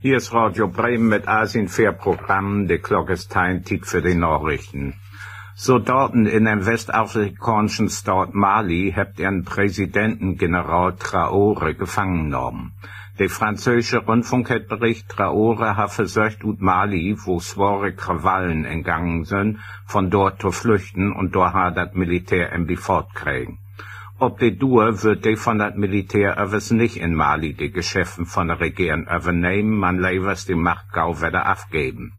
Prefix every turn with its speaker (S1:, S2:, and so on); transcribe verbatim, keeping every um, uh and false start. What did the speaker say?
S1: Hier ist Radio Bremen mit Asien vier Programmen. Die Glocke ist Zeit für die Nachrichten. So dort in dem westafrikanischen Staat Mali habt ihr einen Präsidenten General Traoré gefangen genommen. Der französische Rundfunk hat berichtet, Traoré hat versucht, ut Mali, wo schwere Krawallen entgangen sind, von dort zu flüchten und dort hat das Militär ihm fortkriegen. Ob die Dur wird die von das Militär öwers nicht in Mali die Geschäften von der Regierung übernehmen, man levers die Macht gau wieder abgeben.